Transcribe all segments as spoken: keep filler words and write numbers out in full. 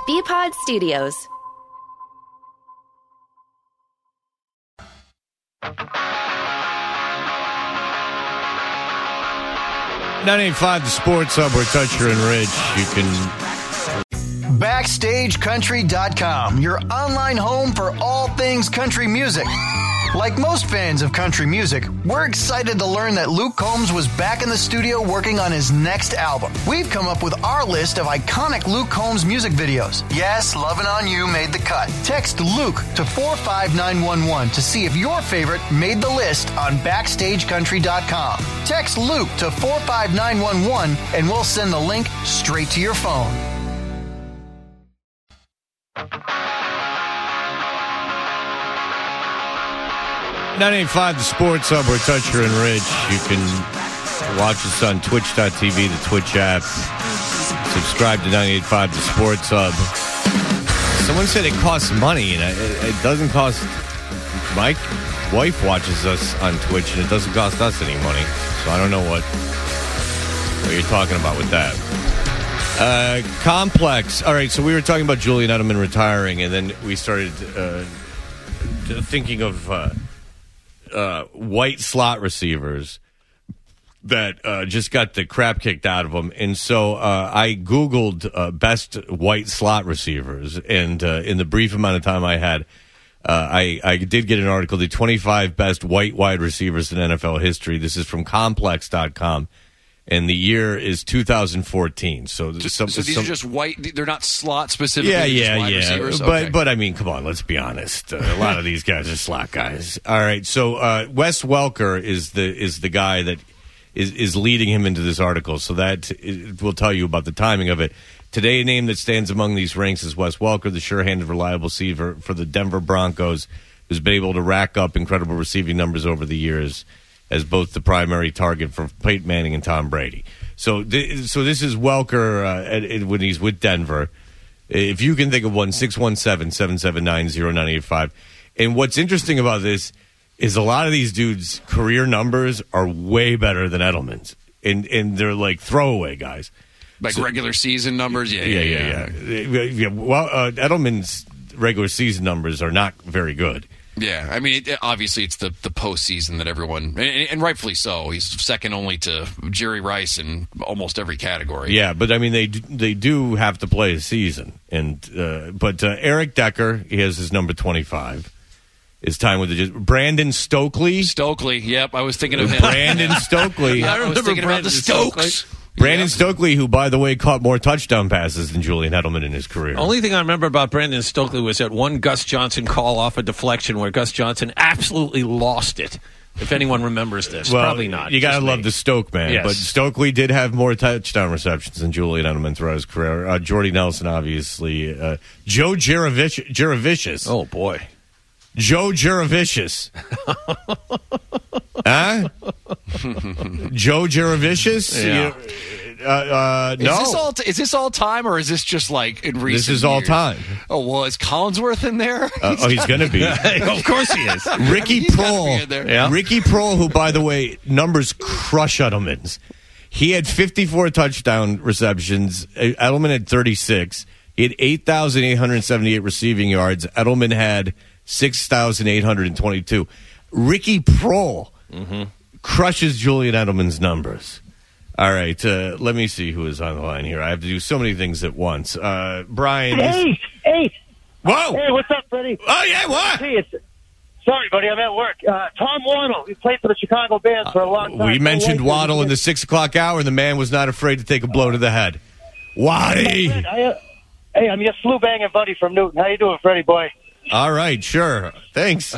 B-Pod Studios. nine eighty-five The Sports Hub, where Toucher and Rich, you can... Backstage Country dot com, your online home for all things country music. Like most fans of country music, we're excited to learn that Luke Combs was back in the studio working on his next album. We've come up with our list of iconic Luke Combs music videos. Yes, Lovin' On You made the cut. Text Luke to four five nine one one to see if your favorite made the list on Backstage Country dot com. Text Luke to four five nine one one and we'll send the link straight to your phone. nine eighty-five The Sports Hub, where Toucher and Rich, you can watch us on twitch dot t v, the Twitch app. Subscribe to nine eighty-five The Sports Hub. Someone said it costs money, and it, it doesn't cost. My wife watches us on Twitch, and it doesn't cost us any money. So I don't know what, what you're talking about with that. Uh, Complex. All right, so we were talking about Julian Edelman retiring, and then we started uh, thinking of uh, uh, white slot receivers that uh, just got the crap kicked out of them. And so uh, I Googled uh, best white slot receivers, and uh, in the brief amount of time I had, uh, I, I did get an article, the twenty-five best white wide receivers in N F L history. This is from complex dot com. And the year is two thousand fourteen. So, just, some, so these some, are just white. They're not slot specifically. Yeah, they're yeah, just wide yeah. receivers? But okay. but I mean, come on, let's be honest. Uh, a lot of these guys are slot guys. All right. So uh, Wes Welker is the is the guy that is is leading him into this article. So that it will tell you about the timing of it. Today, a name that stands among these ranks is Wes Welker, the sure-handed, reliable receiver for the Denver Broncos, who's been able to rack up incredible receiving numbers over the years as both the primary target for Peyton Manning and Tom Brady. So, th- so this is Welker uh, at, at, when he's with Denver. If you can think of one, six one seven, seven seven nine, zero nine eight five. And what's interesting about this is a lot of these dudes' career numbers are way better than Edelman's, and and they're like throwaway guys, like so, regular season numbers. Yeah, yeah, yeah, yeah. yeah. yeah. yeah. Well, uh, Edelman's regular season numbers are not very good. Yeah, I mean, it, obviously it's the, the postseason that everyone, and, and rightfully so. He's second only to Jerry Rice in almost every category. Yeah, but I mean, they they do have to play a season. And uh, but uh, Eric Decker, he has his number twenty-five. His time with the Brandon Stokely. Stokely, yep, I was thinking of him. Brandon Stokely. I, I was thinking Brandon about the Stokes. Stokely. Brandon yep. Stokely, who, by the way, caught more touchdown passes than Julian Edelman in his career. Only thing I remember about Brandon Stokely was that one Gus Johnson call off a deflection where Gus Johnson absolutely lost it. If anyone remembers this, well, probably not. You got to love the Stoke man. Yes. But Stokely did have more touchdown receptions than Julian Edelman throughout his career. Uh, Jordy Nelson, obviously. Uh, Joe Juravich- Juravicious. Oh, boy. Joe Juravicious. Huh? Joe Juravicious? Yeah. Uh, uh, no. Is this, all t- is this all time, or is this just like in recent This is all years? time. Oh, well, is Collinsworth in there? Uh, oh, he's going to be. Of course he is. Ricky He's gotta Prohl. be in there. Yeah. Ricky Prohl, who, by the way, numbers crush Edelman's. He had fifty-four touchdown receptions. Edelman had thirty-six. He had eight thousand eight hundred seventy-eight receiving yards. Edelman had six thousand eight hundred twenty-two. Ricky Prohl mm-hmm. crushes Julian Edelman's numbers. All right, uh, let me see who is on the line here. I have to do so many things at once. Uh, Brian. Hey, is... hey. Whoa. Hey, what's up, Freddie? Oh, yeah, what? Hey, it's... Sorry, buddy, I'm at work. Uh, Tom Waddle, he played for the Chicago Bears for a long time. We mentioned Waddle in the six o'clock hour, and the man was not afraid to take a blow to the head. Waddy. I, uh, hey, I'm your slew banging buddy from Newton. How you doing, Freddie boy? All right, sure. Thanks.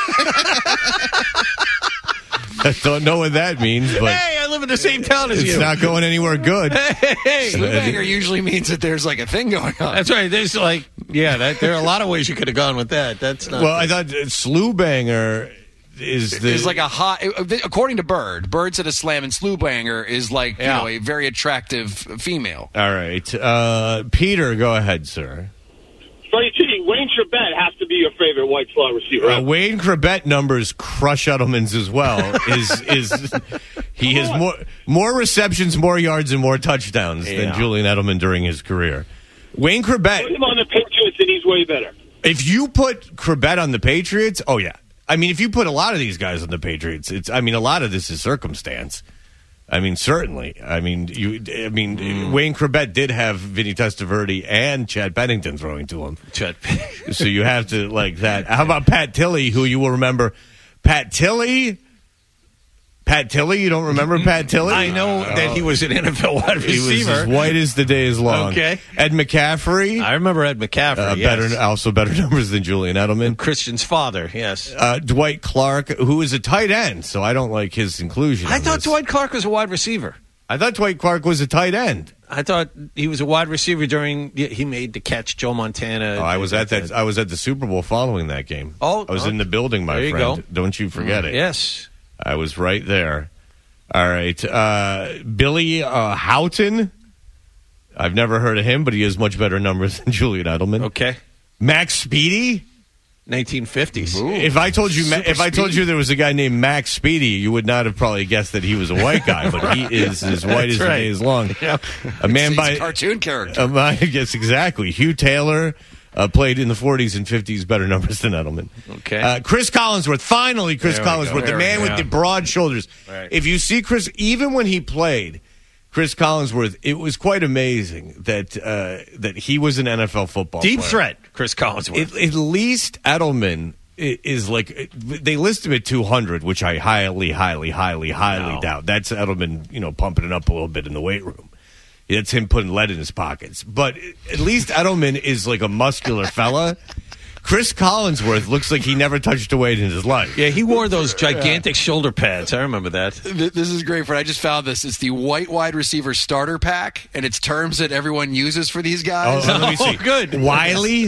I don't know what that means, but Hey, I live in the same town as it's you. not going anywhere good. Hey, Banger usually means that there's like a thing going on. that's right. There's like, yeah, that, there are a lot of ways you could have gone with that. That's not. Well, I thought Slewbanger is the Is like a hot, according to Bird, Bird said a slam, and Slewbanger is like Yeah. you know a very attractive female. All right, uh, Peter, go ahead, sir. Freddie T, Wayne Chrebet has to be your favorite white slot receiver. Uh, Wayne Chrebet numbers crush Edelman's as well. is is he has more more receptions, more yards, and more touchdowns Yeah. than Julian Edelman during his career. Wayne Put Corbett. him on the Patriots, and he's way better. If you put Corbett on the Patriots, oh yeah. I mean, if you put a lot of these guys on the Patriots, it's. I mean, a lot of this is circumstance. I mean, certainly. I mean, you. I mean, mm. Wayne Corbett did have Vinny Testaverde and Chad Pennington throwing to him. Chad. So you have to like that. How about Pat Tilley, who you will remember? Pat Tilley. Pat Tilley, you don't remember Pat Tilley? I know uh, that he was an N F L wide receiver. He was as white as the day is long. Okay. Ed McCaffrey. I remember Ed McCaffrey. Uh, yes. Better, also better numbers than Julian Edelman. Christian's father, yes. Uh, Dwight Clark, who is a tight end, so I don't like his inclusion. I thought this. Dwight Clark was a wide receiver. I thought Dwight Clark was a tight end. I thought he was a wide receiver during. He made the catch, Joe Montana. Oh, I was at that. I was at the Super Bowl following that game. Oh, I was oh, in the building, my there you friend. go. Don't you forget mm, it. Yes, I was right there. All right, uh, Billy uh, Houghton. I've never heard of him, but he has much better numbers than Julian Edelman. Okay, Max Speedy. nineteen fifties. Ooh, if I told you, if I told you there was a guy named Max Speedy, you would not have probably guessed that he was a white guy, but he is as white as the day is long. Yep. A man He's by a cartoon character. Um, I guess exactly. Hugh Taylor uh, played in the forties and fifties, better numbers than Edelman. Okay. Uh, Chris Collinsworth, finally, Chris There we Collinsworth, go. the There man we with go. the broad shoulders. Right. If you see Chris, even when he played. Chris Collinsworth, it was quite amazing that uh, that he was an N F L football Deep player. threat, Chris Collinsworth. At, at least Edelman is like, they list him at two hundred, which I highly, highly, highly, highly No. doubt. That's Edelman, you know, pumping it up a little bit in the weight room. That's him putting lead in his pockets. But at least Edelman is like a muscular fella. Chris Collinsworth looks like he never touched a weight in his life. Yeah, he wore those gigantic shoulder pads. I remember that. This is great, Fred. I just found this. It's the white wide receiver starter pack, and it's terms that everyone uses for these guys. Oh, let me see. Oh, good. Wiley?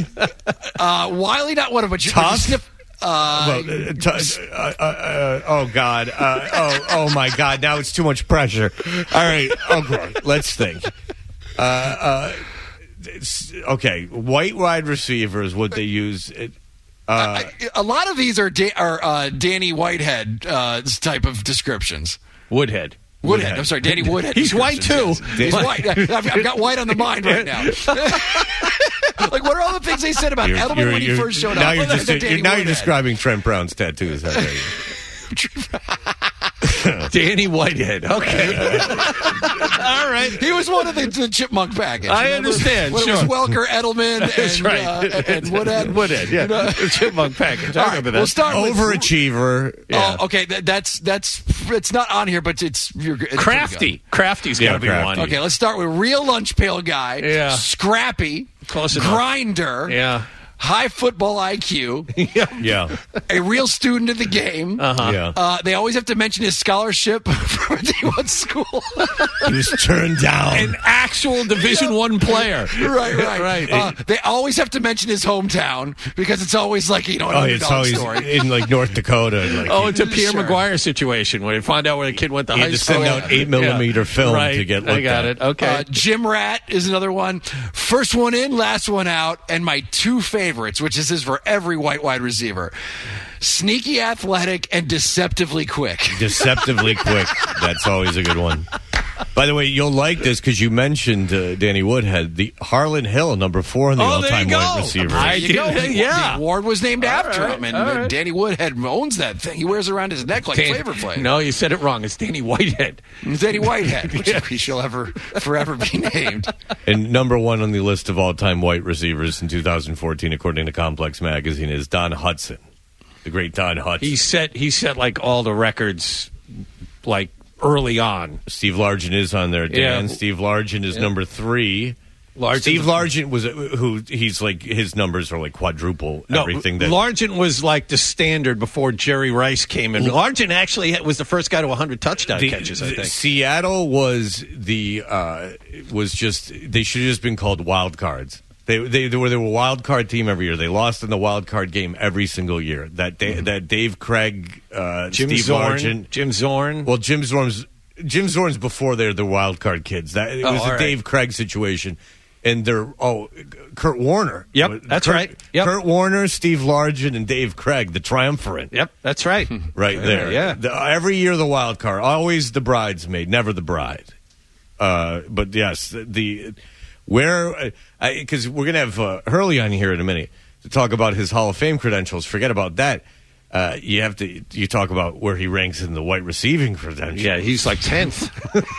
Uh, Wiley, not one of them, but you, Tough? you sniff. Uh, Well, uh, t- uh, uh, uh, oh, God. Uh, oh, oh, my God. Now it's too much pressure. All right. Okay. Let's think. Uh, uh, it's- okay. White wide receiver is what they use. It, uh, I- a lot of these are, da- are uh, Danny Whitehead uh, type of descriptions. Woodhead. Woodhead. Woodhead. I'm sorry, Danny Woodhead. He's white, descriptions, too. yes. He's white. I've, I've got white on the mind right now. Like, what are all the things they said about you're- Edelman you're- when he you're- first showed now up? You're Well, just, that's you're, Danny now you're Woodhead. describing Trent Brown's tattoos. I tell you. Danny Whitehead. Okay. All right. He was one of the, the chipmunk package. I Remember? understand, When sure. it was Welker, Edelman, and, That's right. uh, and Woodhead. Woodhead, yeah. You know? Chipmunk package. I All right, remember that. we'll start with Overachiever. Yeah. Oh, okay. That, that's that's it's not on here, but it's you're it's Crafty. Crafty's got to Yeah, be Crafty. one. Okay, let's start with real lunch pail guy. Yeah. Scrappy. Close enough. Grinder. Yeah. High football I Q. Yeah. A real student of the game. Uh-huh. Yeah. Uh, they always have to mention his scholarship from a D one school. He was turned down. An actual Division One player. right, right, Right. Uh, they always have to mention his hometown because it's always like, you know, an oh, it's underdog always story. in like North Dakota. Like, Oh, it's a Pierre Sure. Maguire situation where you find out where the kid went to he high had to school. send out eight millimeter Yeah. film right. to get looked I got at. it. Okay. Uh, Jim Rat is another one. First one in, last one out, and my two favorites, which is his for every white wide receiver. Sneaky athletic and deceptively quick. Deceptively quick. That's always a good one. By the way, you'll like this because you mentioned uh, Danny Woodhead, the Harlan Hill, number four in the Oh, there all-time you go. white receiver. I There you go. did- yeah. The award was named after right, him, and all uh, right. Danny Woodhead owns that thing. He wears it around his neck like Dan- Flavor Flav. No, you said it wrong. It's Danny Whitehead. It's Danny Whitehead, which he shall ever forever be named. And number one on the list of all-time white receivers in two thousand fourteen, according to Complex Magazine, is Don Hudson, the great Don Hudson. He set he set like all the records like early on. Steve Largent is on there, Dan. Yeah. Steve Largent is number three. Largent- Steve Largent was uh, who he's like his numbers are like quadruple No, everything that Largent was like the standard before Jerry Rice came in. Largent actually had- was the first guy to one hundred touchdown The- catches, I the- think. Seattle was the uh, was just they should have just been called wild cards. They they, they were they were a wild card team every year. They lost in the wild card game every single year. That da- that Dave Craig, uh, Jim Steve Zorn. Largent, Jim Zorn. well Jim Zorn's Jim Zorn's before they're the wild card kids. That it Oh, was all a right. Dave Craig situation. And they're oh, Kurt Warner. Yep, that's Kurt, right. Yep. Kurt Warner, Steve Largent, and Dave Craig, the triumvirate. Yep, that's right. Right there. Yeah. The, every year the wild card, always the bridesmaid, never the bride. Uh, but yes, the Where, because uh, we're going to have uh, Hurley on here in a minute to talk about his Hall of Fame credentials. Forget about that. Uh, you have to, you talk about where he ranks in the white receiving credentials. Yeah, he's like tenth.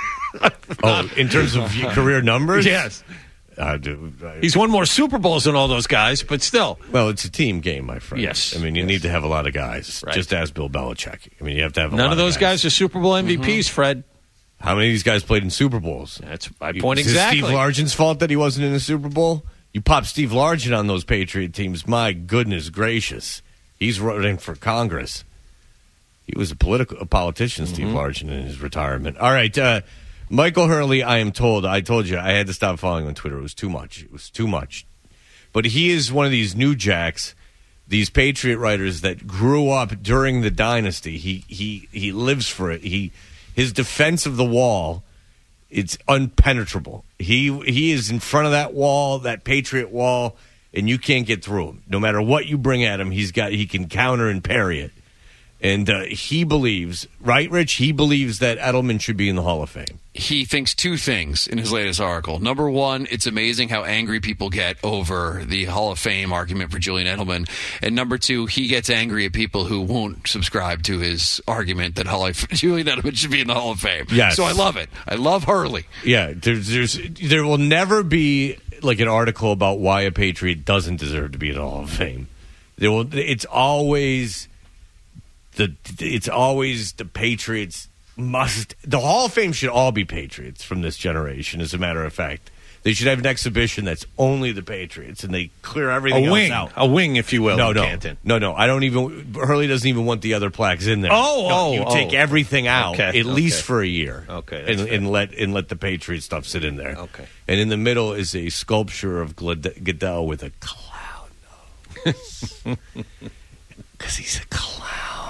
Oh, in terms of career numbers? Yes. Uh, dude, I, He's won more Super Bowls than all those guys, but still. Well, it's a team game, my friend. Yes. I mean, you yes. need to have a lot of guys. Right. Just ask Bill Belichick. I mean, you have to have a None lot of those guys. guys are Super Bowl M V Ps, mm-hmm. Fred. How many of these guys played in Super Bowls? That's my point Is exactly. it Steve Largent's fault that he wasn't in the Super Bowl? You pop Steve Largent on those Patriot teams. My goodness gracious. He's running for Congress. He was a political a politician, mm-hmm. Steve Largent, in his retirement. All right, uh, Michael Hurley, I am told, I told you, I had to stop following on Twitter. It was too much. It was too much. But he is one of these new jacks, these Patriot writers that grew up during the dynasty. He he he lives for it. He his defense of the wall, it's impenetrable. He he is in front of that wall, that Patriot wall, and you can't get through him. No matter what you bring at him, he's got he can counter and parry it. And uh, he believes, right, Rich? He believes that Edelman should be in the Hall of Fame. He thinks two things in his latest article. Number one, it's amazing how angry people get over the Hall of Fame argument for Julian Edelman. And number two, he gets angry at people who won't subscribe to his argument that Hall of, Julian Edelman should be in the Hall of Fame. Yes. So I love it. I love Hurley. Yeah, there's, there's, there will never be like an article about why a Patriot doesn't deserve to be in the Hall of Fame. There will. It's always... The, it's always the Patriots must. The Hall of Fame should all be Patriots from this generation, as a matter of fact. They should have an exhibition that's only the Patriots, and they clear everything a wing, else out. A wing, if you will. No, in no. Canton. No, no. I don't even. Hurley doesn't even want the other plaques in there. Oh, no, oh, You oh. take everything out, Okay, at okay. least for a year. Okay, And, that's and, let, and let the Patriot stuff sit in there. Okay. And in the middle is a sculpture of Glad- Goodell with a clown nose. Because he's a clown.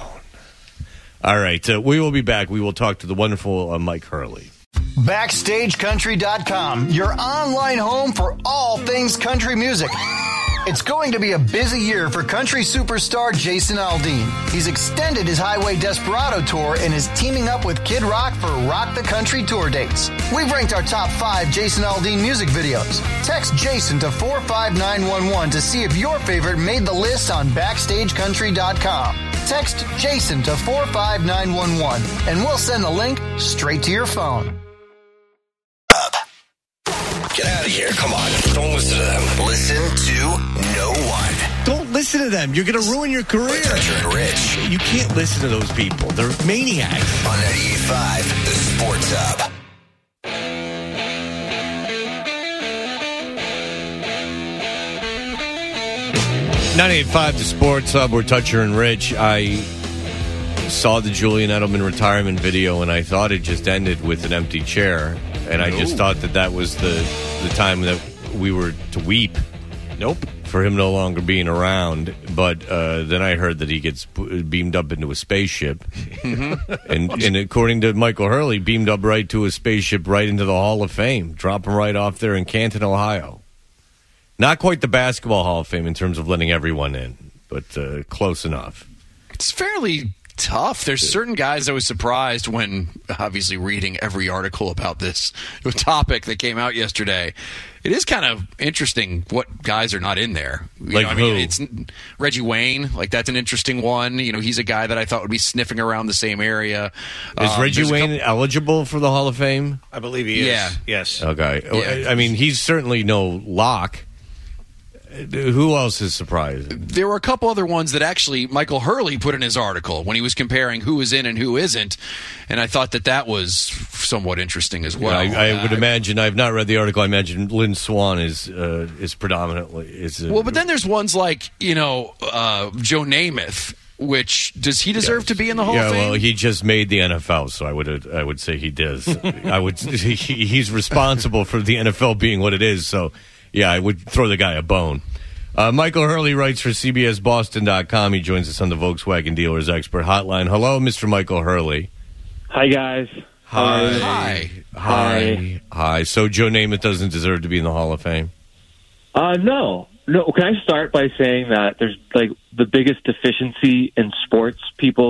All right, uh, we will be back. We will talk to the wonderful uh, Mike Hurley. Backstage Country dot com, your online home for all things country music. It's going to be a busy year for country superstar Jason Aldean. He's extended his Highway Desperado tour and is teaming up with Kid Rock for Rock the Country tour dates. We've ranked our top five Jason Aldean music videos. Text Jason to four five nine one one to see if your favorite made the list on Backstage Country dot com. Text Jason to four five nine one one and we'll send the link straight to your phone. Get out of here. Come on. Don't listen to them. Listen to no one. Don't listen to them. You're going to ruin your career. Toucher and Rich. You can't listen to those people. They're maniacs. On ninety-eight point five, The Sports Hub. ninety-eight point five, The Sports Hub. We're Toucher and Rich. I saw the Julian Edelman retirement video, and I thought it just ended with an empty chair. And I just thought that that was the, the time that we were to weep. Nope. For him no longer being around. But uh, then I heard that he gets beamed up into a spaceship. Mm-hmm. and, and according to Michael Hurley, beamed up right to a spaceship right into the Hall of Fame. Drop him right off there in Canton, Ohio. Not quite the Basketball Hall of Fame in terms of letting everyone in, but uh, close enough. It's fairly tough. There's certain guys I was surprised when, obviously, reading every article about this topic that came out yesterday. It is kind of interesting what guys are not in there. You like know, I who? mean, it's Reggie Wayne. Like, that's an interesting one. You know, he's a guy that I thought would be sniffing around the same area. Is um, Reggie Wayne couple- eligible for the Hall of Fame? I believe he is. Yeah. Yes. Okay. Yeah. I mean, he's certainly no lock. Who else is surprising? There were a couple other ones that actually Michael Hurley put in his article when he was comparing who is in and who isn't, and I thought that that was somewhat interesting as well. Yeah, I, I would uh, imagine. I've not read the article. I imagine Lynn Swan is uh, is predominantly is. Uh, well, but then there's ones like you know uh, Joe Namath. Which does he deserve yes. to be in the Hall yeah, of Fame? Yeah, well, he just made the N F L, so I would I would say he does. I would he, he's responsible for the N F L being what it is. So, yeah, I would throw the guy a bone. Uh, Michael Hurley writes for C B S Boston dot com. He joins us on the Volkswagen Dealers Expert Hotline. Hello, Mister Michael Hurley. Hi, guys. Hi. Hi. Hi. Hi. So Joe Namath doesn't deserve to be in the Hall of Fame? Uh, no. No. Can I start by saying that there's like the biggest deficiency in sports people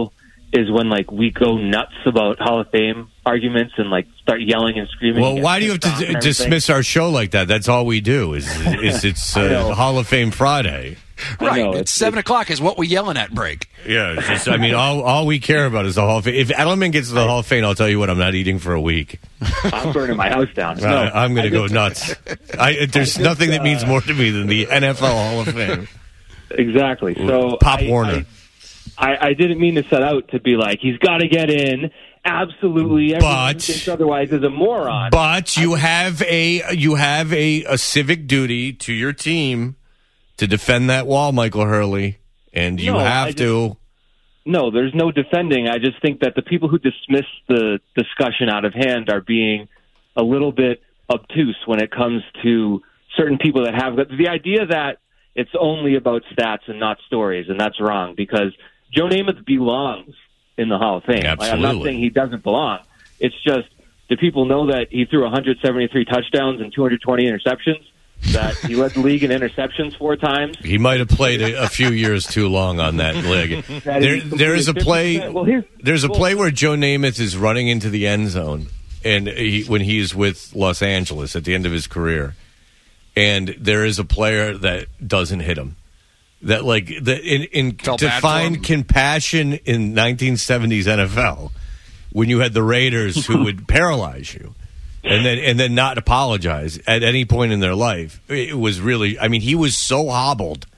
is when like we go nuts about Hall of Fame arguments and like start yelling and screaming. Well, why do you have to d- dismiss our show like that? That's all we do. Is, is it's uh, Hall of Fame Friday? Right. know, it's, it's seven o'clock is what we yelling at break. Yeah. It's just, I mean, all all we care about is the Hall of Fame. If Edelman gets to the Hall of Fame, I'll tell you what, I'm not eating for a week. I'm burning my house down. No, I, I'm going to go just, nuts. I, there's just, nothing that uh, means more to me than the N F L Hall of Fame. Exactly. So Pop I, Warner. I, I, I didn't mean to set out to be like, he's got to get in. Absolutely. Everyone But- who thinks otherwise is a moron. But you have a you have a, a civic duty to your team to defend that wall, Michael Hurley, and you No, have I just- to. No, there's no defending. I just think that the people who dismiss the discussion out of hand are being a little bit obtuse when it comes to certain people that have the idea that it's only about stats and not stories, and that's wrong because Joe Namath belongs in the Hall of Fame. Like, I'm not Absolutely. saying he doesn't belong. It's just, do people know that he threw one hundred seventy-three touchdowns and two hundred twenty interceptions? That he led the league in interceptions four times? He might have played a, a few years too long on that leg. That There, he there is a completed play. fifty percent. Well, here's, There's a well, play where Joe Namath is running into the end zone, and he, when he's with Los Angeles at the end of his career, and there is a player that doesn't hit him. That like the in, in Felt to bad for find him. compassion in nineteen seventies N F L, when you had the Raiders who would paralyze you, and then and then not apologize at any point in their life, it was really. I mean, he was so hobbled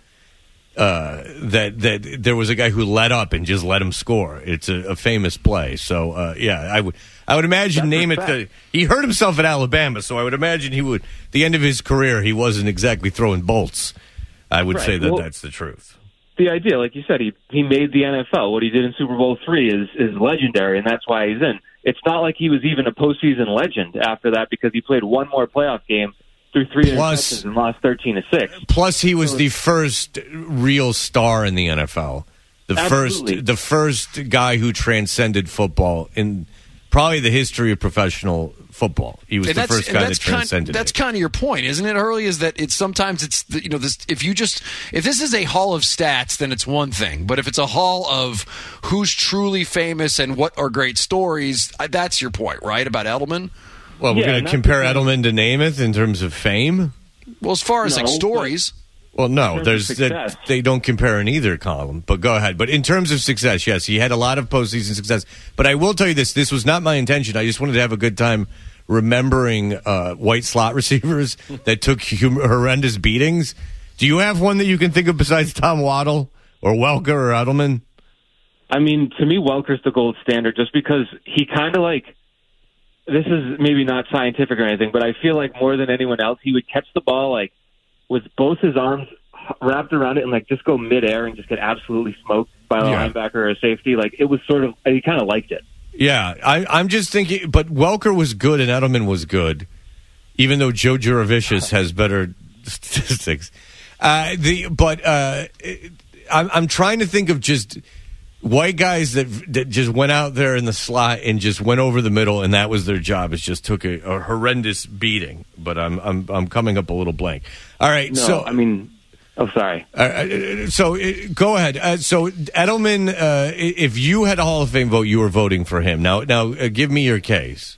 uh, that that there was a guy who let up and just let him score. It's a, a famous play. So uh, yeah, I would I would imagine That's name it. respect. The, he hurt himself at Alabama, so I would imagine he would. The end of his career, he wasn't exactly throwing bolts. I would Right. say that Well, that's the truth. the idea, like you said, he he made the N F L. What he did in Super Bowl three is is legendary, and that's why he's in. It's not like he was even a postseason legend after that because he played one more playoff game through three Plus- interceptions and lost thirteen to six. Plus, he was the first real star in the N F L. The Absolutely. first, the first guy who transcended football in probably the history of professional football. He was And the that's, first and guy that that's kind, transcended. that's it. kind of your point, isn't it, Hurley? Is that it's sometimes it's the, you know this if you just if this is a hall of stats, then it's one thing. But if it's a hall of who's truly famous and what are great stories, uh, that's your point, right? About Edelman. Well, we're Yeah, going and to that's compare the thing. Edelman to Namath in terms of fame. Well, as far as No, like but- stories, Well, no, terms there's of that, success. they don't compare in either column. But go ahead. But in terms of success, yes, he had a lot of postseason success. But I will tell you this: this was not my intention. I just wanted to have a good time remembering uh, white slot receivers that took hum- horrendous beatings. Do you have one that you can think of besides Tom Waddle or Welker or Edelman? I mean, to me, Welker's the gold standard just because he kind of like, this is maybe not scientific or anything, but I feel like more than anyone else, he would catch the ball like with both his arms wrapped around it and like just go midair and just get absolutely smoked by a Yeah. linebacker or a safety. Like it was sort of, he kind of liked it. Yeah, I, I'm just thinking, but Welker was good and Edelman was good, even though Joe Juravicius has better statistics. Uh, the but uh, I'm, I'm trying to think of just white guys that that just went out there in the slot and just went over the middle, and that was their job. It just took a, a horrendous beating. But I'm I'm I'm coming up a little blank. All right, No, so I mean, oh, sorry. uh, so uh, go ahead. Uh, so Edelman, uh, if you had a Hall of Fame vote, you were voting for him. Now, now, uh, give me your case.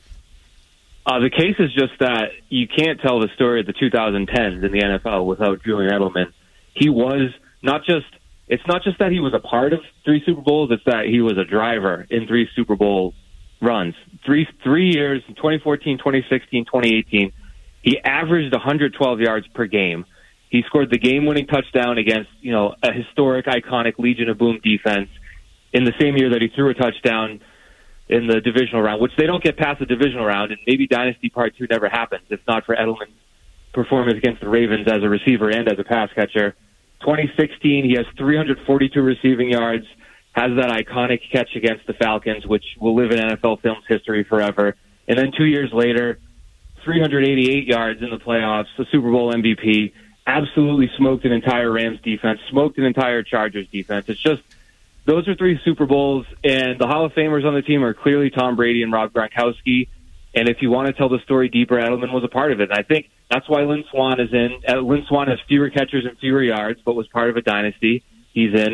Uh, the case is just that you can't tell the story of the two thousand tens in the N F L without Julian Edelman. He was not just, it's not just that he was a part of three Super Bowls, it's that he was a driver in three Super Bowl runs. Three, three years, twenty fourteen, twenty sixteen, twenty eighteen, he averaged one hundred twelve yards per game. He scored the game-winning touchdown against, you know, a historic, iconic Legion of Boom defense in the same year that he threw a touchdown in the divisional round, which they don't get past the divisional round, and maybe Dynasty Part two never happens if not for Edelman's performance against the Ravens as a receiver and as a pass catcher. twenty sixteen, he has three hundred forty-two receiving yards, has that iconic catch against the Falcons, which will live in N F L films history forever. And then two years later, three hundred eighty-eight yards in the playoffs, the Super Bowl M V P, absolutely smoked an entire Rams defense, smoked an entire Chargers defense. It's just, those are three Super Bowls, and the Hall of Famers on the team are clearly Tom Brady and Rob Gronkowski. And if you want to tell the story deeper, Edelman was a part of it. And I think that's why Lynn Swann is in. Uh, Lynn Swann has fewer catchers and fewer yards, but was part of a dynasty. He's in.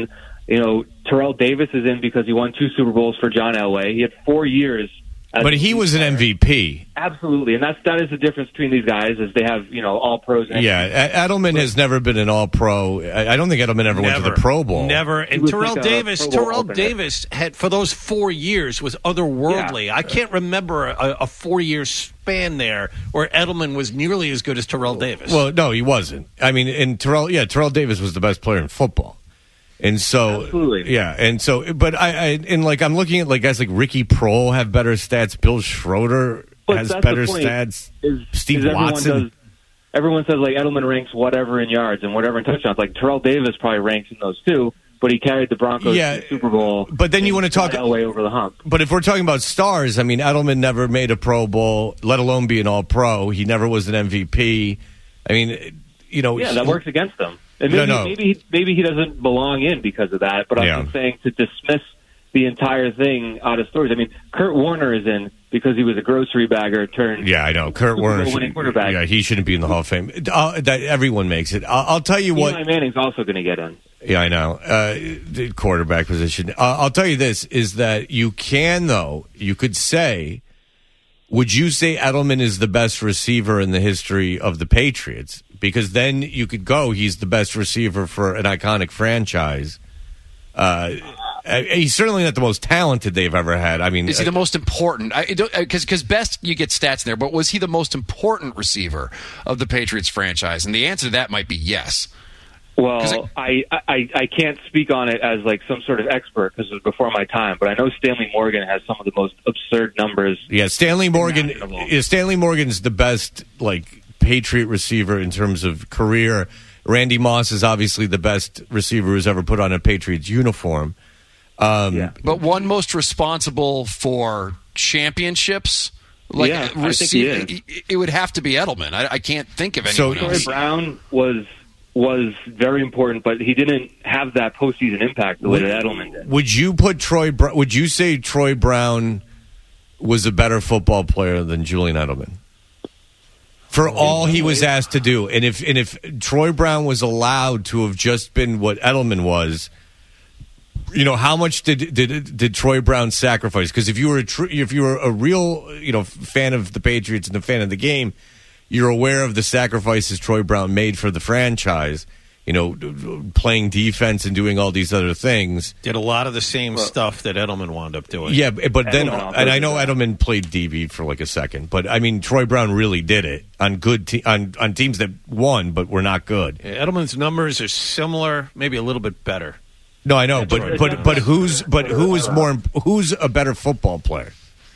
You know, Terrell Davis is in because he won two Super Bowls for John Elway. He had four years. But he was an M V P. Absolutely, and that's that is the difference between these guys is they have you know all pros. And yeah, Edelman has never been an all pro. I don't think Edelman ever never, went to the Pro Bowl. Never. And Terrell Davis, Terrell Davis had for those four years was otherworldly. Yeah. I can't remember a, a four year span there where Edelman was nearly as good as Terrell Davis. Well, no, he wasn't. I mean, and Terrell, yeah, Terrell Davis was the best player in football. And so, Absolutely. yeah, and so, but I, I, and like, I'm looking at like guys like Ricky Prohl have better stats. Bill Schroeder but has better stats. Is, Steve is Watson. Does, everyone says like Edelman ranks whatever in yards and whatever in touchdowns. Like Terrell Davis probably ranks in those too, but he carried the Broncos yeah, to the Super Bowl. But then you want to talk way over the hump. But if we're talking about stars, I mean, Edelman never made a Pro Bowl, let alone be an All Pro. He never was an M V P. I mean, you know, yeah, that works against him. And maybe, no, no. maybe maybe he doesn't belong in because of that. But I'm yeah. just saying to dismiss the entire thing out of stories. I mean, Kurt Warner is in because he was a grocery bagger turned. Yeah, I know. Kurt Warner, winning quarterback. Yeah, he shouldn't be in the Hall of Fame. Uh, that everyone makes it. I'll, I'll tell you what. Eli Manning's also going to get in. Yeah, I know. Uh, the quarterback position. Uh, I'll tell you this: is that you can though. You could say. Would you say Edelman is the best receiver in the history of the Patriots? Because then you could go, he's the best receiver for an iconic franchise. Uh, he's certainly not the most talented they've ever had. I mean, is he the most important? Because because best you get stats in there, but was he the most important receiver of the Patriots franchise? And the answer to that might be yes. Well, I, I I can't speak on it as like some sort of expert because it was before my time, but I know Stanley Morgan has some of the most absurd numbers. Yeah, Stanley Morgan. Yeah, Stanley Morgan's the best like Patriot receiver in terms of career. Randy Moss is obviously the best receiver who's ever put on a Patriots uniform. Um, yeah. But one most responsible for championships. Like, yeah, receive, I think he is. It, it would have to be Edelman. I, I can't think of anyone so, else. Troy Brown was. was very important, but he didn't have that postseason impact the way that Edelman did. Would you put Troy? Would you say Troy Brown was a better football player than Julian Edelman for all he was asked to do? And if and if Troy Brown was allowed to have just been what Edelman was, you know, how much did did did Troy Brown sacrifice? Because if you were a tr- if you were a real you know fan of the Patriots and a fan of the game, you're aware of the sacrifices Troy Brown made for the franchise, you know, playing defense and doing all these other things. Did a lot of the same well, stuff that Edelman wound up doing. Yeah, but then, Edelman and I know Edelman played D B for like a second, but I mean, Troy Brown really did it on good te- on on teams that won but were not good. Yeah, Edelman's numbers are similar, maybe a little bit better. No, I know, but but but who's but who is more who's a better football player?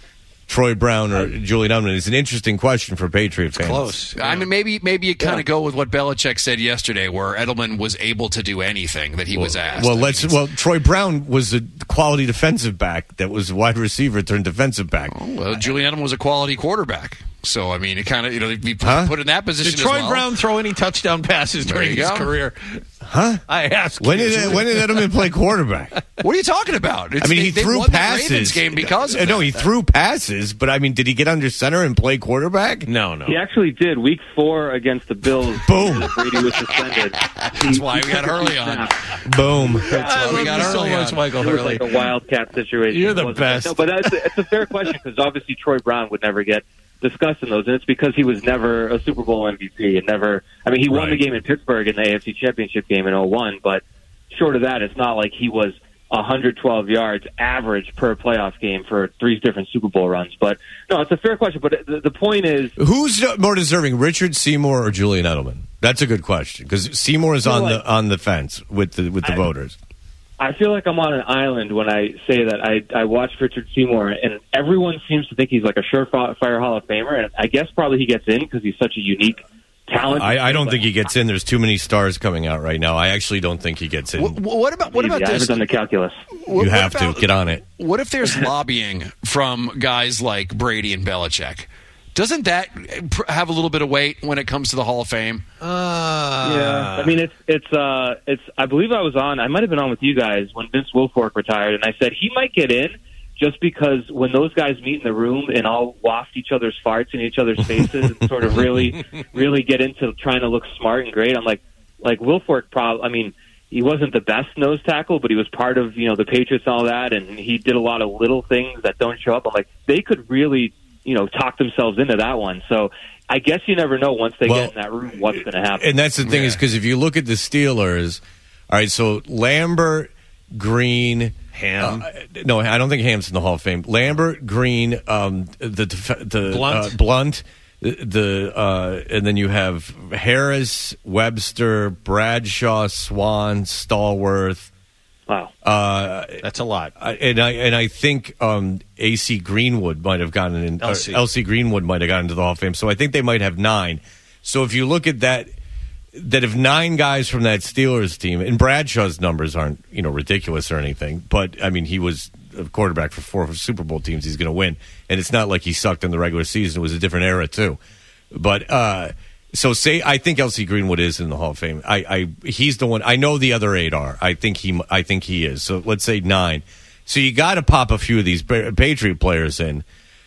Troy Brown or Julian Edelman is an interesting question for Patriot fans. Close. I mean, maybe maybe you kind of yeah. go with what Belichick said yesterday, where Edelman was able to do anything that he well, was asked. Well, I let's. mean, well, Troy Brown was a quality defensive back that was wide receiver turned defensive back. Oh, well, Julian Edelman was a quality quarterback. So, I mean, it kind of, you know, be put, huh? put in that position Did Troy as well. Brown throw any touchdown passes during his go. career? Huh? I asked. When did it, when did Edelman play quarterback? What are you talking about? It's, I mean, he they, threw they won passes. The Ravens game because of no, that. he threw passes, but I mean, did he get under center and play quarterback? No, no. He actually did. Week four against the Bills. Boom. Brady was suspended. That's why we got Hurley on. Boom. That's why I we love got you so Hurley much, on. Michael It was Hurley. like a wildcat situation. You're the It best. No, but that's a, it's a fair question because obviously Troy Brown would never get discussed in those, and it's because he was never a Super Bowl M V P and never. I mean, he won Right. the game in Pittsburgh in the A F C Championship game in oh one, but short of that, it's not like he was one hundred twelve yards average per playoff game for three different Super Bowl runs. But no, it's a fair question. But the, the point is, who's more deserving, Richard Seymour or Julian Edelman? That's a good question because Seymour is on like, the on the fence with the with the I, voters. I feel like I'm on an island when I say that I I watched Richard Seymour, and everyone seems to think he's like a surefire Hall of Famer, and I guess probably he gets in because he's such a unique talent. I, I don't think he gets in. There's too many stars coming out right now. I actually don't think he gets in. What, what about what Easy. about I this? haven't done the calculus. What, you have what about, to get on it. What if there's lobbying from guys like Brady and Belichick? Doesn't that have a little bit of weight when it comes to the Hall of Fame? Uh, Yeah, I mean it's it's uh it's. I believe I was on. I might have been on with you guys when Vince Wilfork retired, and I said he might get in just because when those guys meet in the room and all waft each other's farts in each other's faces and sort of really, really get into trying to look smart and great. I'm like, like Wilfork. Probably. I mean, he wasn't the best nose tackle, but he was part of, you know, the Patriots and all that, and he did a lot of little things that don't show up. I'm like, they could really, you know, talk themselves into that one. So I guess you never know once they well, get in that room what's going to happen. And that's the thing yeah. is because if you look at the Steelers, all right, so Lambert, Green, Ham. Uh, no, I don't think Ham's in the Hall of Fame. Lambert, Green, um, the the Blunt, uh, Blunt, the, the uh, and then you have Harris, Webster, Bradshaw, Swan, Stallworth. Wow, uh, that's a lot. I, and I and I think um, A C Greenwood might have gotten in. L C. L C Greenwood might have gotten into the Hall of Fame. So I think they might have nine. So if you look at that. That if nine guys from that Steelers team, and Bradshaw's numbers aren't, you know, ridiculous or anything, but, I mean, he was a quarterback for four Super Bowl teams. He's going to win. And it's not like he sucked in the regular season. It was a different era, too. But, uh, so say, I think L C Greenwood is in the Hall of Fame. I, I, he's the one, I know the other eight are. I think he, I think he is. So let's say nine. So you got to pop a few of these Patriot players in.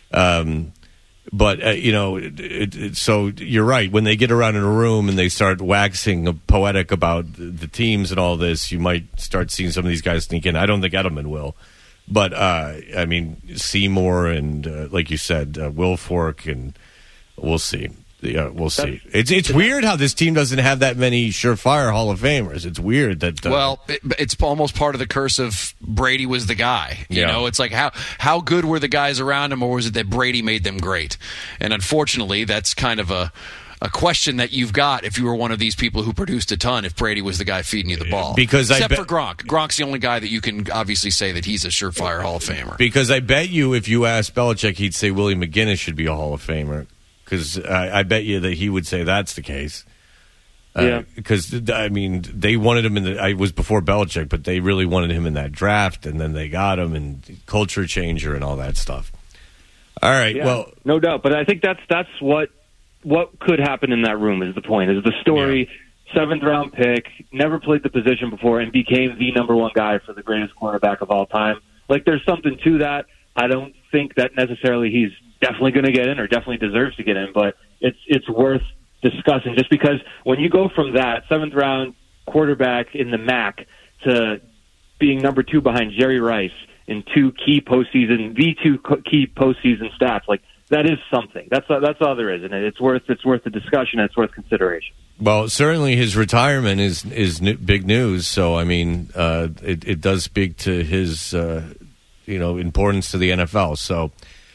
Um, But, uh, you know, it, it, it, so you're right. When they get around in a room and they start waxing poetic about the, the teams and all this, you might start seeing some of these guys sneak in. I don't think Edelman will. But, uh, I mean, Seymour and, uh, like you said, uh, Wilfork, and we'll see. Yeah, we'll see. It's it's weird how this team doesn't have that many surefire Hall of Famers. It's weird that. Uh, well, it, it's almost part of the curse of Brady was the guy. You yeah. know, it's like how how good were the guys around him, or was it that Brady made them great? And unfortunately, that's kind of a a question that you've got if you were one of these people who produced a ton. If Brady was the guy feeding you the ball, because except I for Gronk, Gronk's the only guy that you can obviously say that he's a surefire Hall of Famer. Because I bet you, if you asked Belichick, he'd say Willie McGinnis should be a Hall of Famer. Because I, I bet you that he would say that's the case. Uh, yeah. Because, I mean, they wanted him in the – I was before Belichick, but they really wanted him in that draft, and then they got him, and culture changer and all that stuff. All right, yeah, well – no doubt. But I think that's that's what what could happen in that room is the point, is the story, yeah. seventh-round pick, never played the position before, and became the number one guy for the greatest cornerback of all time. Like, there's something to that. I don't think that necessarily he's – definitely going to get in or definitely deserves to get in, but it's it's worth discussing just because when you go from that seventh round quarterback in the M A C to being number two behind Jerry Rice in two key postseason, the two key postseason stats, like that is something. That's that's all there is, and it's worth it's worth the discussion. And it's worth consideration. Well, certainly his retirement is is new, big news. So I mean, uh, it it does speak to his uh, you know importance to the N F L. So.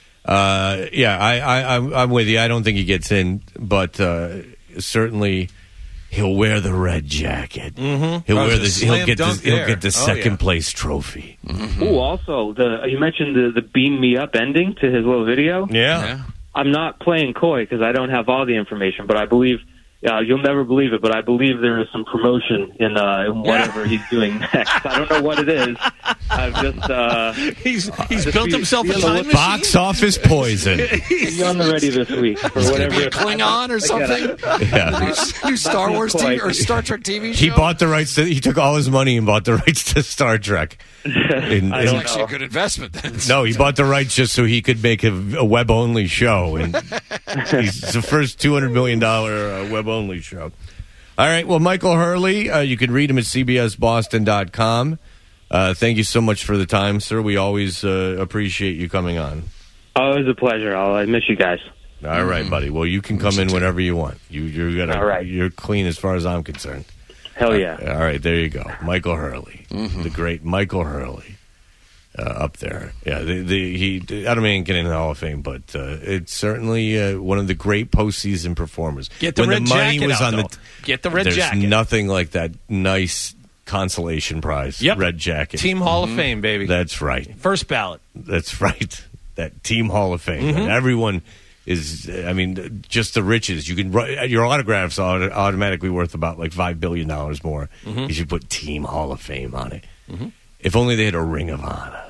Uh, yeah, I, I, I'm, I'm with you. I don't think he gets in, but uh, certainly he'll wear the red jacket. Mm-hmm. He'll wear the he'll get the, he'll get the oh, second yeah. place trophy. Mm-hmm. Oh, also the you mentioned the the beam me up ending to his little video. Yeah, yeah. I'm not playing coy because I don't have all the information, but I believe. Uh, you'll never believe it, but I believe there is some promotion in, uh, in whatever he's doing next. I don't know what it is. I've just uh, he's he's just built be, himself be a time machine. Box office poison. Be on the ready this week for he's whatever. Be a Klingon or something. Yeah. New Star Wars T V or Star Trek T V show. He bought the rights. To, he took all his money and bought the rights to Star Trek. In, I in, don't It's actually know. a good investment. Then. No, he bought the rights just so he could make a, a web only show, and he's the first two hundred million dollar uh, web only show. All right, well, Michael Hurley, uh, you can read him at C B S Boston dot com. Uh, thank you so much for the time, sir. We always uh, appreciate you coming on. Always a pleasure. I'll I miss you guys. All right, buddy. Well, you can come in whenever you want. You, you're gonna, All right. You're clean as far as I'm concerned. Hell yeah. Uh, all right, there you go. Michael Hurley, mm-hmm. the great Michael Hurley. Uh, up there, yeah. The, the, he, I don't mean getting in the Hall of Fame, but uh, it's certainly uh, one of the great postseason performers. Get the when red the money jacket was out, on though. the, Get the red there's jacket. nothing like that nice consolation prize. Yep. Red jacket. Team Hall of Fame, baby. That's right. First ballot. That's right. That Team Hall of Fame. Mm-hmm. And everyone is. I mean, just the riches. You can your autographs are automatically worth about like five billion dollars more. Mm-hmm. You should put Team Hall of Fame on it. Mm-hmm. If only they had a Ring of Honor.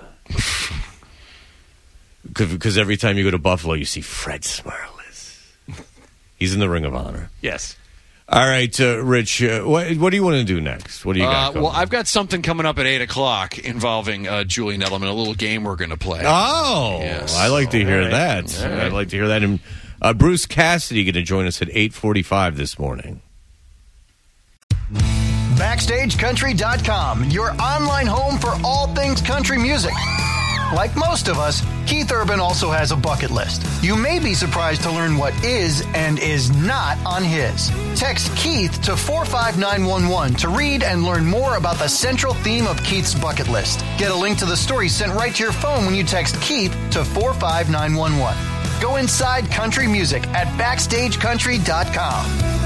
Because every time you go to Buffalo, you see Fred Smirlis. He's in the Ring of Honor. Yes. All right, uh, Rich, uh, what, what do you want to do next? What do you got? Uh, well, I've got something coming up at eight o'clock involving uh, Julian Edelman, a little game we're going to play. Oh, yes. I like to hear right. that. Right. I'd like to hear that. And uh, Bruce Cassidy going to join us at eight forty-five this morning. Backstage Country dot com, your online home for all things country music. Like most of us, Keith Urban also has a bucket list. You may be surprised to learn what is and is not on his. Text Keith to four five nine one one to read and learn more about the central theme of Keith's bucket list. Get a link to the story sent right to your phone when you text Keith to four five nine one one. Go inside country music at Backstage Country dot com.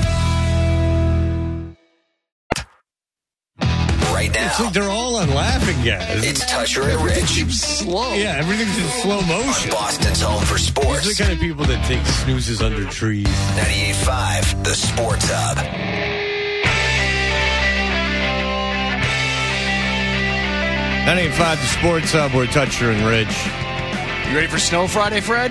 Right now, It's like they're all on laughing gas. it's Toucher and Rich Slow. Yeah, everything's in slow on motion. Boston's home for These sports. are the kind of people that take snoozes under trees. ninety-eight point five, the Sports Hub. ninety-eight point five, the Sports Hub, where Toucher and Rich. You ready for Snow Friday, Fred?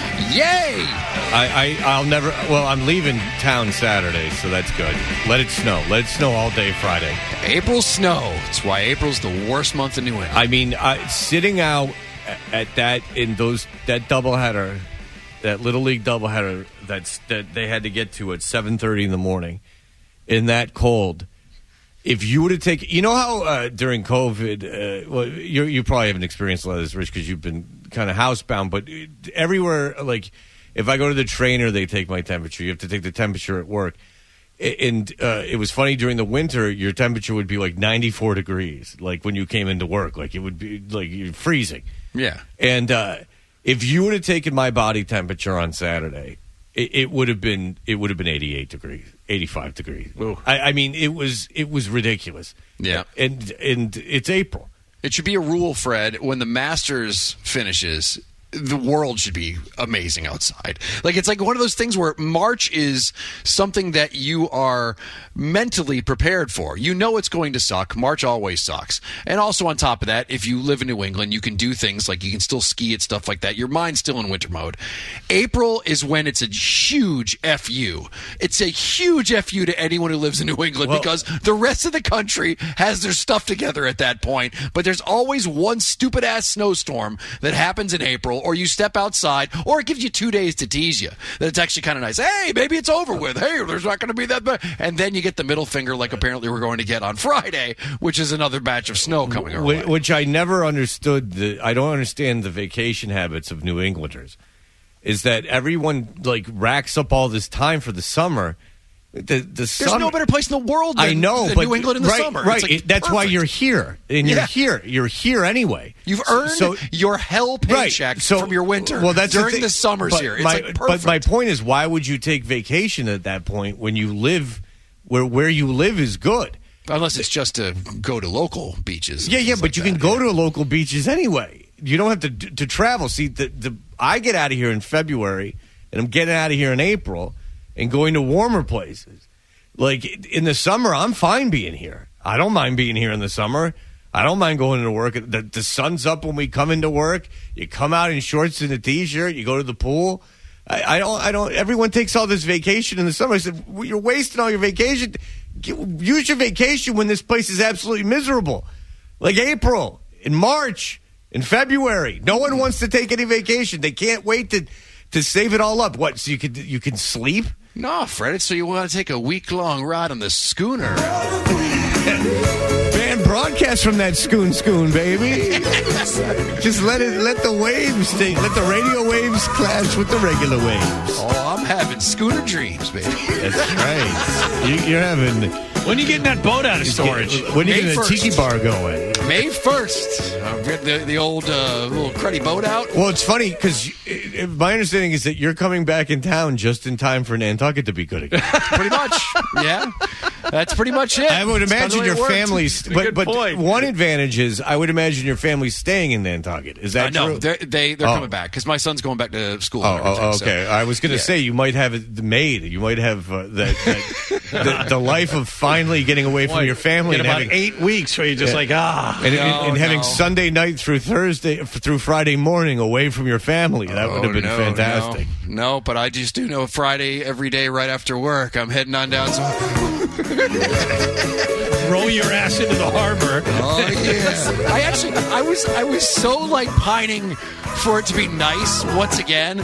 Yay! I, I, I'll never, well, I'm leaving town Saturday, so that's good. Let it snow. Let it snow all day Friday. April snow. That's why April's the worst month in New England. I mean, uh, sitting out at that, in those, that doubleheader, that Little League doubleheader that's, that they had to get to at seven thirty in the morning, in that cold, if you would have taken, you know how uh, during COVID, uh, well, you you probably haven't experienced a lot of this, Rich, because you've been kind of housebound, but everywhere, like, if I go to the trainer, they take my temperature. You have to take the temperature at work. And uh, it was funny, during the winter, your temperature would be like ninety-four degrees, like when you came into work. Like, it would be like you're freezing. Yeah. And uh, if you would have taken my body temperature on Saturday, it, it would have been it would have been eighty-eight degrees, eighty-five degrees. I, I mean, it was it was ridiculous. Yeah. And and it's April. It should be a rule, Fred, when the Masters finishes, the world should be amazing outside. Like, it's like one of those things where March is something that you are mentally prepared for. You know it's going to suck. March always sucks. And also on top of that, if you live in New England, you can do things like you can still ski and stuff like that. Your mind's still in winter mode. April is when it's a huge F U. It's a huge F U to anyone who lives in New England, Well- because the rest of the country has their stuff together at that point. But there's always one stupid-ass snowstorm that happens in April, or you step outside, or it gives you two days to tease you. That it's actually kind of nice. Hey, maybe it's over with. Hey, there's not going to be that bad. And then you get the middle finger, like apparently we're going to get on Friday, which is another batch of snow coming our way. Wh- Which I never understood. The I don't understand the vacation habits of New Englanders. Is that everyone like racks up all this time for the summer? The, the There's summer, no better place in the world than, I know, than but New England in the right, summer. Right, It's like it- that's why perfect. you're here, and you're Yeah. here. You're here anyway. You've earned So- your hell paycheck right, so- from your winter well, that's the during thing. the, summers but here. It's my, like perfect. But my point is, why would you take vacation at that point when you live where where you live is good? Unless it's just to go to local beaches. and Yeah, yeah, things but like you that, can go yeah. to local beaches anyway. You don't have to to travel. See, the the I get out of here in February, and I'm getting out of here in April, and going to warmer places. Like in the summer, I'm fine being here. I don't mind being here in the summer. I don't mind going into work. The, the sun's up when we come into work. You come out in shorts and a t-shirt. You go to the pool. I, I don't. I don't. Everyone takes all this vacation in the summer. I said, well, you're wasting all your vacation. Get- Use your vacation when this place is absolutely miserable, like April, in March, in February. No one wants to take any vacation. They can't wait to to save it all up. What? So you could you can sleep? No, Fred, it's so you want to take a week-long ride on the schooner. Man, broadcast from that schoon schoon, baby. Just let it, let the waves take, let the radio waves clash with the regular waves. Oh, I'm having schooner dreams, baby. That's right. You, you're having. When are you getting that boat out of storage? When are you May getting a first. tiki bar going? May first. I'll get the, the old uh, little cruddy boat out. Well, it's funny because my understanding is that you're coming back in town just in time for Nantucket to be good again. Pretty much. Yeah. That's pretty much it. I would That's imagine kinda your the way it worked. family's, but good but point. one advantage is I would imagine your family's staying in Nantucket. Is that Uh, no, true? they're, they, they're Oh. coming back because my son's going back to school. Oh, and everything, oh, so- okay. I was going to yeah. say you might have it- the maid. You might have uh, that, that the, the life of finally getting away from your family In and about having eight weeks where you're just Yeah. like, ah. and, No, and, and having no. Sunday night through Thursday through Friday morning away from your family. That would have Oh, been no, fantastic. No, no, but I just do know Friday every day right after work. I'm heading on down. So, Roll your ass into the harbor. oh yeah. I actually, I was, I was so like pining for it to be nice once again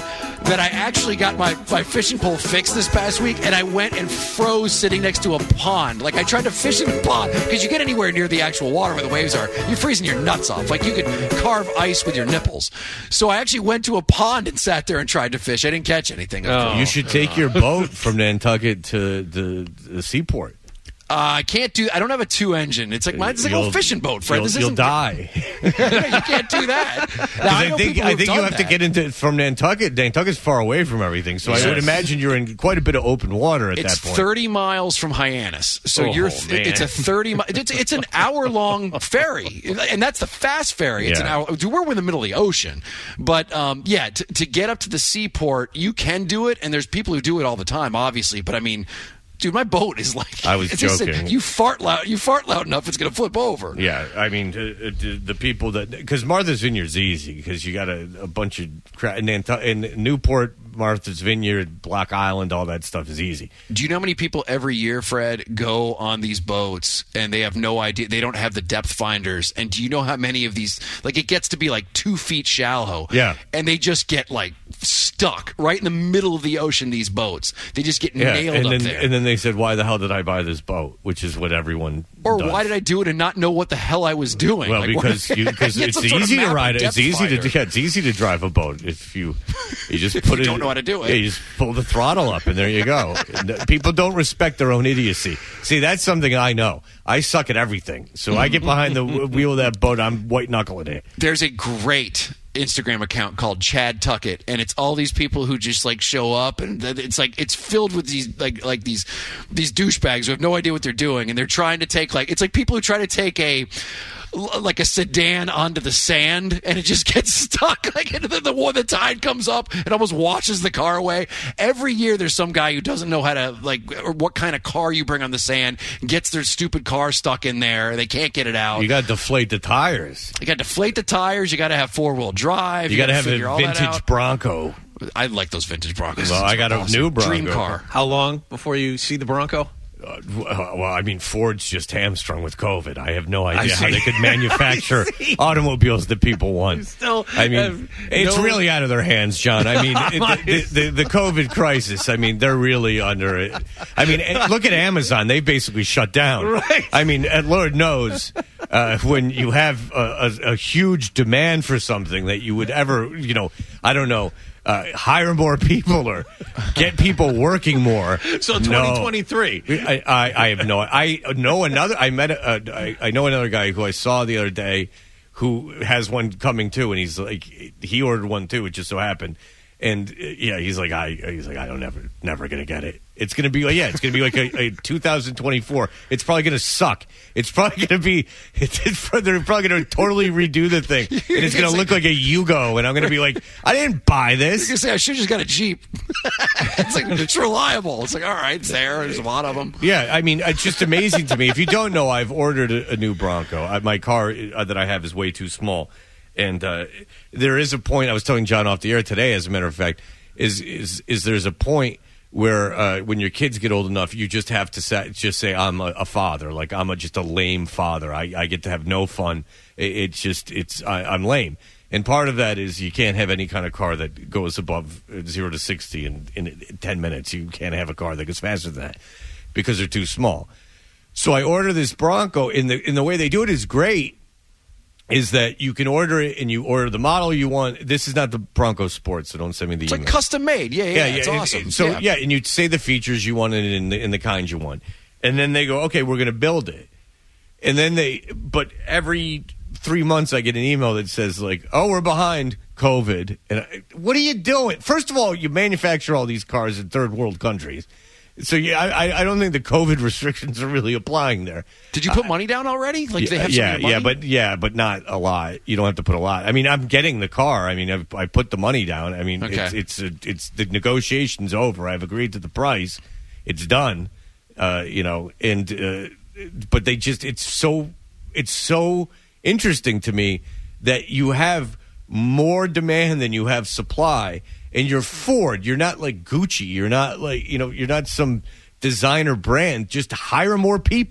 that I actually got my, my fishing pole fixed this past week, and I went and froze sitting next to a pond. Like, I tried to fish in a pond, because you get anywhere near the actual water where the waves are, you're freezing your nuts off. Like, you could carve ice with your nipples. So I actually went to a pond and sat there and tried to fish. I didn't catch anything. Oh, you should take your boat from Nantucket to the, the seaport. Uh, I can't do. I don't have a two engine. It's like mine. It's like You'll- a fishing boat, Fred. You'll, This you'll isn't. die. You can't do that. Now, I, know think people I who've think you done have to that. get into from Nantucket. Nantucket's far away from everything, so I would Yes. imagine you're in quite a bit of open water at It's that point. thirty miles from Hyannis, so Oh, you're. Th- man. it's a thirty. Mi- it's, it's an hour long ferry, and that's the fast ferry. It's Yeah. an hour. We're in the middle of the ocean, but um, yeah, to, to get up to the seaport, you can do it, and there's people who do it all the time, obviously. But I mean. Dude, my boat is like. I was it's just- joking. you fart loud. You fart loud enough, it's going to flip over. Yeah, I mean uh, uh, the people that because Martha's Vineyard's easy because you got a, a bunch of cra- in, Nantu- in Newport, Martha's Vineyard, Block Island, all that stuff is easy. Do you know how many people every year, Fred, go on these boats and they have no idea? They don't have the depth finders. And do you know how many of these, like it gets to be like two feet shallow. Yeah. And they just get like stuck right in the middle of the ocean, these boats. They just get Yeah, nailed and up then there. and then they said, "Why the hell did I buy this boat?" Which is what everyone. or does. why did I do it and not know what the hell I was doing? Well, Like, because you, because get it's some sort of easy to map or ride it. It's depth easy finder. to yeah, it's easy to drive a boat if you you just If put you it. don't know how to do it. Yeah, you just pull the throttle up and there you go. And, uh, People don't respect their own idiocy. See, that's something I know. I suck at everything, so I get behind the w- wheel of that boat. I'm white knuckling it. There's a great Instagram account called Chad Tuckett, and it's all these people who just like show up, and th- it's like it's filled with these like like these these douchebags who have no idea what they're doing, and they're trying to take like it's like people who try to take a like a sedan onto the sand, and it just gets stuck. Like and the, the one the tide comes up, and almost washes the car away. Every year, there's some guy who doesn't know how to like or what kind of car you bring on the sand, gets their stupid car stuck in there. They can't get it out. You got to deflate the tires. You got to deflate the tires. You got to have four wheel drive. You, got to have figure a all that vintage out. Bronco. I like those vintage Broncos. Well, I got a Awesome. new Bronco. Dream car. How long before you see the Bronco? Uh, well, I mean, Ford's just hamstrung with COVID. I have no idea I how see. they could manufacture automobiles that people want. Still I mean, have it's no- really out of their hands, John. I mean, it, the, the, the COVID crisis, I mean, they're really under it. I mean, eh, look at Amazon. They basically shut down. Right. I mean, and Lord knows uh, when you have a, a, a huge demand for something that you would ever, you know, I don't know, Uh, hire more people or get people working more. So No. twenty twenty-three. I, I, I have no. I know another. I met. A, I, I know another guy who I saw the other day, who has one coming too, and he's like, he ordered one too. It just so happened, and uh, yeah, he's like, I, he's like, I don't never, never gonna get it. It's gonna be like, yeah, it's gonna be like a, a two thousand twenty-four. It's probably gonna suck. It's probably gonna be. It's, it's they're probably gonna totally redo the thing, and it's gonna look like a Yugo, and I'm gonna be like, I didn't buy You're this. gonna say I should have just got a Jeep. It's like it's reliable. It's like all right, it's there. There's a lot of them. Yeah, I mean, it's just amazing to me. If you don't know, I've ordered a, a new Bronco. I, my car uh, that I have is way too small, and uh, there is a point. I was telling John off the air today, as a matter of fact, is is is there's a point where uh, when your kids get old enough, you just have to say, just say, I'm a, a father. Like I'm a, just a lame father. I, I get to have no fun. It, it's just it's I, I'm lame. And part of that is you can't have any kind of car that goes above zero to sixty in, in ten minutes. You can't have a car that goes faster than that because they're too small. So I order this Bronco. In the in the way they do it is great. Is that you can order it and you order the model you want. This is not the Bronco Sport, so don't send me the It's email. like custom made. Yeah, yeah, it's awesome. So yeah. yeah. and you say the features you want in the, in the kind you want, and then they go, okay, we're going to build it, and then they. But every three months, I get an email that says like, oh, we're behind COVID, and I, what are you doing? First of all, you manufacture all these cars in third world countries. So yeah, I, I don't think the COVID restrictions are really applying there. Did you put money down already? Like yeah, they have some yeah, of your yeah, money? but yeah, but not a lot. You don't have to put a lot. I mean, I'm getting the car. I mean, I've, I put the money down. I mean, Okay. it's it's a, it's the negotiation's over. I've agreed to the price. It's done. Uh, you know, and uh, but they just it's so it's so interesting to me that you have more demand than you have supply. And you're Ford. You're not like Gucci. You're not like, you know, you're not some designer brand. Just hire more people.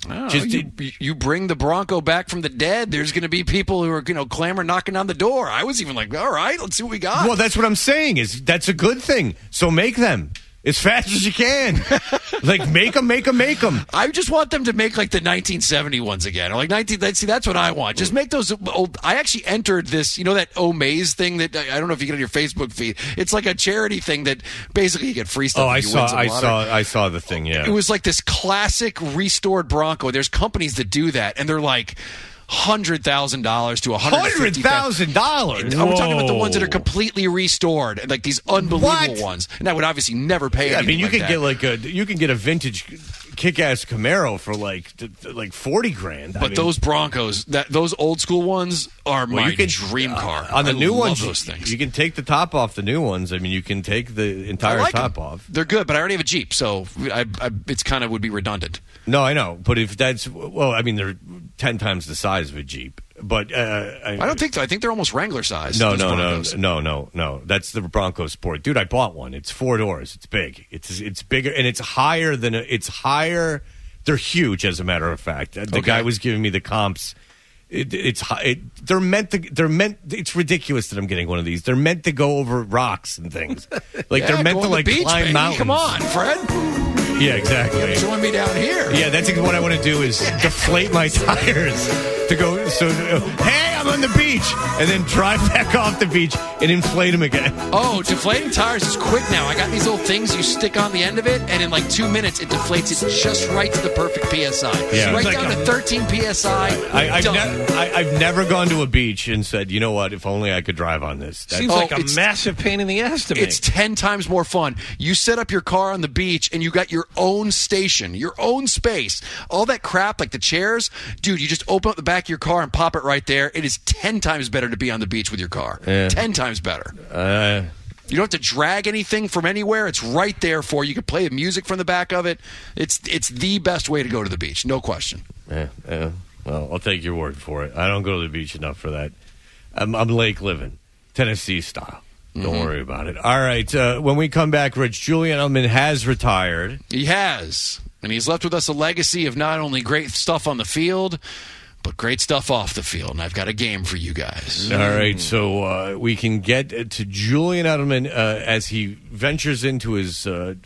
Oh, Just you, you bring the Bronco back from the dead. There's going to be people who are, you know, clamoring, knocking on the door. I was even like, all right, let's see what we got. Well, that's what I'm saying. Is that's a good thing. So make them as fast as you can. Like make them, make them, make them. I just want them to make like the nineteen seventy ones again, or like nineteen. See, that's what I want. Just make those old. I actually entered this. You know that Omaze thing that I don't know if you get on your Facebook feed. It's like a charity thing that basically you get free stuff. Oh, I if you saw, win some I lottery. saw, I saw the thing. Yeah, It was like this classic restored Bronco. There's companies that do that, and they're like hundred thousand dollars to a hundred hundred thousand dollars. I'm talking about the ones that are completely restored, and like these unbelievable What? ones. And I would obviously never pay. Yeah, I mean, you like could that. get like a you can get a vintage kick-ass Camaro for like t- t- like forty grand. I But mean, those Broncos, that those old school ones, are well, my you can, dream car. on the I new love ones, those things. you can take the top off the new ones. I mean, you can take the I entire like top 'em. off. They're good, but I already have a Jeep, so I, I, it's kind of would be redundant. No, I know, but if that's well, I mean, they're ten times the size of a Jeep. But uh, I, I don't think so. I think they're almost Wrangler size. No, those no, no, Broncos. no, no, no. That's the Bronco Sport, dude. I bought one. It's four doors. It's big. It's it's bigger and it's higher than a, it's higher. They're huge, as a matter of fact. The Okay. guy was giving me the comps. It, it's hi- it, they're meant to. They're meant. It's ridiculous that I'm getting one of these. They're meant to go over rocks and things. Like Yeah, they're meant go to on the like beach, climb baby. mountains. Come on, Fred. Yeah, exactly. Join me down here. Yeah, that's what I want to do is deflate my tires to go. So, uh, hey, I'm on the beach, and then drive back off the beach and inflate them again. Oh, deflating tires is quick now. I got these little things you stick on the end of it, and in like two minutes, it deflates it just right to the perfect P S I. Yeah. Right Like down a- to thirteen P S I. I, I've, done. ne- I, I've never gone to a beach and said, you know what, if only I could drive on this. That's, Seems Oh, like a it's- massive pain in the ass to me. It's ten times more fun. You set up your car on the beach and you got your own station, your own space. All that crap, like the chairs, dude, you just open up the back of your car and pop it right there. It is ten times better to be on the beach with your car. Yeah. ten times better. uh, You don't have to drag anything from anywhere. It's right there for you. You can play the music from the back of it. It's it's the best way to go to the beach, no question. yeah, yeah. Well, I'll take your word for it. I don't go to the beach enough for that. I'm, I'm lake living, Tennessee style. Don't Mm-hmm. worry about it. All right. Uh, when we come back, Rich, Julian Edelman has retired. He has. And he's left with us a legacy of not only great stuff on the field, but great stuff off the field. And I've got a game for you guys. All right, so uh, we can get to Julian Edelman uh, as he ventures into his uh,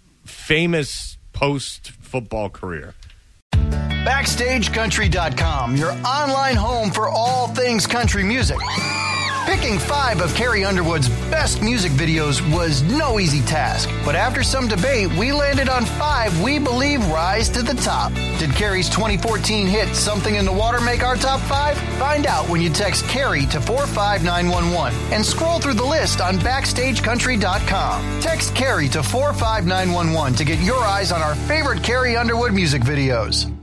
famous post-football career. Backstage Country dot com, your online home for all things country music. Picking five of Carrie Underwood's best music videos was no easy task, but after some debate, we landed on five we believe rise to the top. Did Carrie's twenty fourteen hit Something in the Water make our top five? Find out when you text Carrie to four five nine one one and scroll through the list on Backstage Country dot com. Text Carrie to four five nine one one to get your eyes on our favorite Carrie Underwood music videos.